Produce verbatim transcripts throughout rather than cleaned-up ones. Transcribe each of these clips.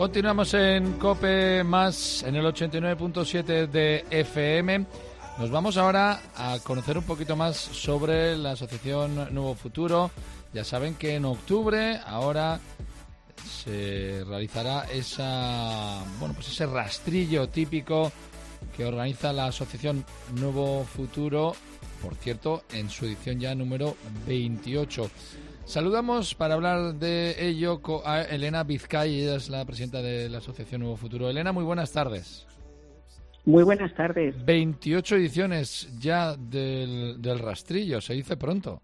Continuamos en COPE Más, en el ochenta y nueve punto siete de F M. Nos vamos ahora a conocer un poquito más sobre la Asociación Nuevo Futuro. Ya saben que en octubre ahora se realizará esa, bueno, pues ese rastrillo típico que organiza la Asociación Nuevo Futuro, por cierto, en su edición ya número veintiocho. Saludamos para hablar de ello a Elena Vizcay, ella es la presidenta de la Asociación Nuevo Futuro. Elena, muy buenas tardes. Muy buenas tardes. veintiocho ediciones ya del, del rastrillo, se dice pronto.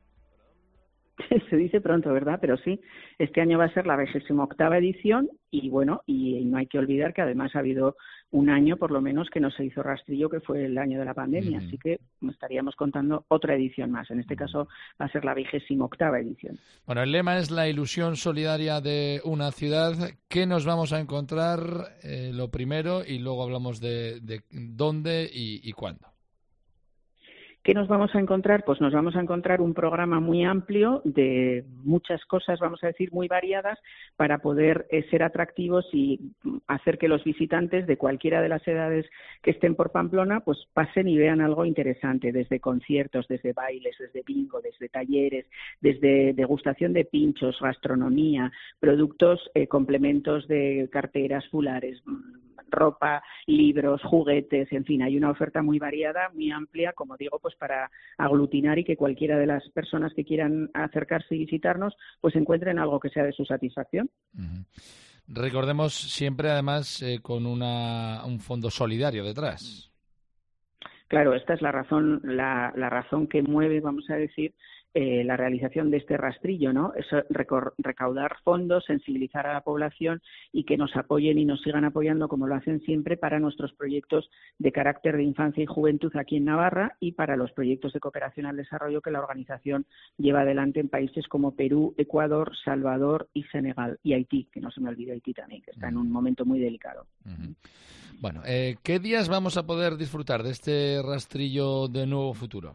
Se dice pronto, ¿verdad? Pero sí, este año va a ser la vigésima octava edición y bueno, y no hay que olvidar que además ha habido un año por lo menos que no se hizo rastrillo, que fue el año de la pandemia, uh-huh. Así que estaríamos contando otra edición más. En este uh-huh. caso va a ser la vigésima octava edición. Bueno, el lema es la ilusión solidaria de una ciudad. ¿Qué nos vamos a encontrar? Eh, lo primero, y luego hablamos de, de dónde y, y cuándo. ¿Qué nos vamos a encontrar? Pues nos vamos a encontrar un programa muy amplio de muchas cosas, vamos a decir, muy variadas para poder eh, ser atractivos y hacer que los visitantes de cualquiera de las edades que estén por Pamplona pues pasen y vean algo interesante, desde conciertos, desde bailes, desde bingo, desde talleres, desde degustación de pinchos, gastronomía, productos, eh, complementos de carteras, fulares, ropa, libros, juguetes, en fin, hay una oferta muy variada, muy amplia, como digo, pues para aglutinar y que cualquiera de las personas que quieran acercarse y visitarnos, pues encuentren algo que sea de su satisfacción. Uh-huh. Recordemos siempre, además, eh, con una, un fondo solidario detrás. Claro, esta es la razón, la, la razón que mueve, vamos a decir, Eh, la realización de este rastrillo, ¿no? Es recor- recaudar fondos, sensibilizar a la población y que nos apoyen y nos sigan apoyando como lo hacen siempre para nuestros proyectos de carácter de infancia y juventud aquí en Navarra y para los proyectos de cooperación al desarrollo que la organización lleva adelante en países como Perú, Ecuador, Salvador y Senegal y Haití, que no se me olvide Haití también, que está uh-huh. en un momento muy delicado. Uh-huh. Bueno, eh, ¿qué días vamos a poder disfrutar de este rastrillo de Nuevo Futuro?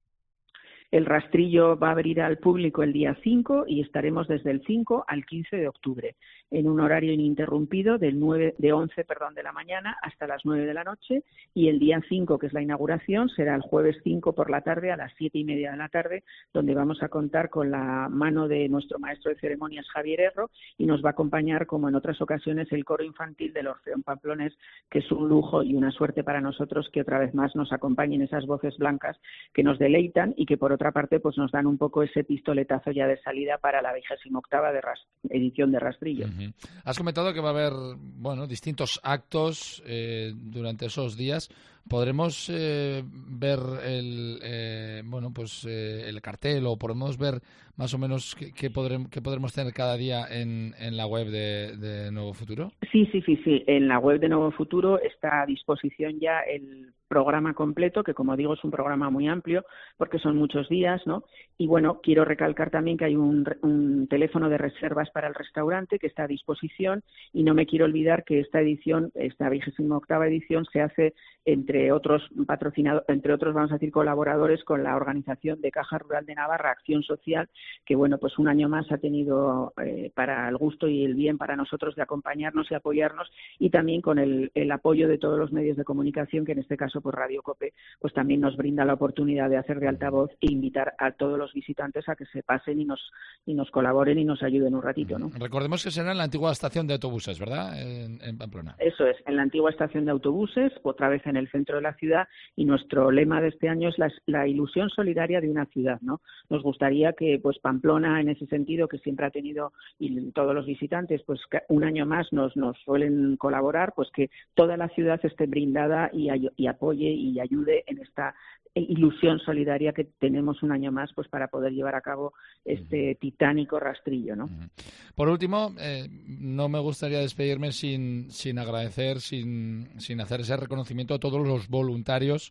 El rastrillo va a abrir al público el día cinco y estaremos desde el cinco al quince de octubre en un horario ininterrumpido del nueve, de once perdón, de la mañana hasta las nueve de la noche y el día cinco, que es la inauguración, será el jueves cinco por la tarde a las siete y media de la tarde, donde vamos a contar con la mano de nuestro maestro de ceremonias Javier Erro y nos va a acompañar, como en otras ocasiones, el coro infantil del Orfeón Pamplonés, que es un lujo y una suerte para nosotros que otra vez más nos acompañen esas voces blancas que nos deleitan y que por otra parte pues nos dan un poco ese pistoletazo ya de salida para la vigésima octava de rast- edición de Rastrillo. Uh-huh. Has comentado que va a haber bueno distintos actos eh, durante esos días. ¿Podremos eh, ver el eh, bueno pues eh, el cartel o podemos ver más o menos qué, qué, podremos, qué podremos tener cada día en, en la web de, de Nuevo Futuro? Sí, sí, sí, sí. En la web de Nuevo Futuro está a disposición ya el programa completo, que como digo es un programa muy amplio porque son muchos días, ¿no? Y bueno, quiero recalcar también que hay un, un teléfono de reservas para el restaurante que está a disposición y no me quiero olvidar que esta edición, esta vigésima octava edición se hace entre otros patrocinadores, entre otros vamos a decir colaboradores con la organización de Caja Rural de Navarra, Acción Social, que bueno, pues un año más ha tenido eh, para el gusto y el bien para nosotros de acompañarnos y apoyarnos y también con el, el apoyo de todos los medios de comunicación, que en este caso pues Radio COPE pues también nos brinda la oportunidad de hacer de altavoz e invitar a todos los visitantes a que se pasen y nos y nos colaboren y nos ayuden un ratito, ¿no? Recordemos que será en la antigua estación de autobuses, ¿verdad? En, en Pamplona. Eso es, en la antigua estación de autobuses, otra vez en el centro de la ciudad, y nuestro lema de este año es la, la ilusión solidaria de una ciudad, ¿no? Nos gustaría que pues Pamplona, en ese sentido, que siempre ha tenido, y todos los visitantes, pues un año más nos, nos suelen colaborar, pues que toda la ciudad esté brindada y, y apoye y ayude en esta ilusión solidaria que tenemos un año más pues para poder llevar a cabo este uh-huh. titánico rastrillo, ¿no? Uh-huh. Por último, eh, no me gustaría despedirme sin, sin agradecer, sin, sin hacer ese reconocimiento a todos los voluntarios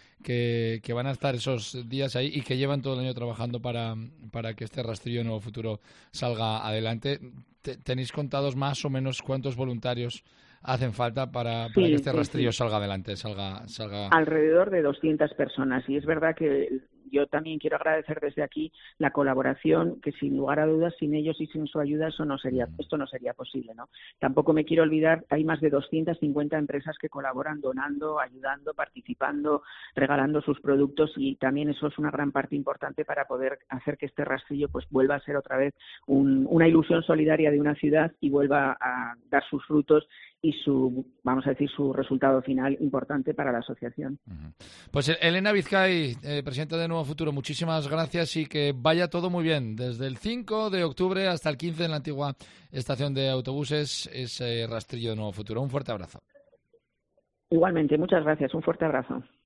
que, que van a estar esos días ahí y que llevan todo el año trabajando para, para que este rastrillo de Nuevo Futuro salga adelante. Te, ¿Tenéis contados más o menos cuántos voluntarios hacen falta para, para sí, que este rastrillo sí, sí. salga adelante? salga, salga Alrededor de doscientas personas, y es verdad que yo también quiero agradecer desde aquí la colaboración, que sin lugar a dudas, sin ellos y sin su ayuda, eso no sería, esto no sería posible, ¿no? Tampoco me quiero olvidar, hay más de doscientas cincuenta empresas que colaboran donando, ayudando, participando, regalando sus productos, y también eso es una gran parte importante para poder hacer que este rastrillo pues vuelva a ser otra vez un, una ilusión solidaria de una ciudad y vuelva a dar sus frutos y su, vamos a decir, su resultado final importante para la asociación. Pues Elena Vizcay, eh, presidenta de Nuevo Futuro, muchísimas gracias y que vaya todo muy bien. Desde el cinco de octubre hasta el quince en la antigua estación de autobuses, ese rastrillo de Nuevo Futuro. Un fuerte abrazo. Igualmente, muchas gracias. Un fuerte abrazo.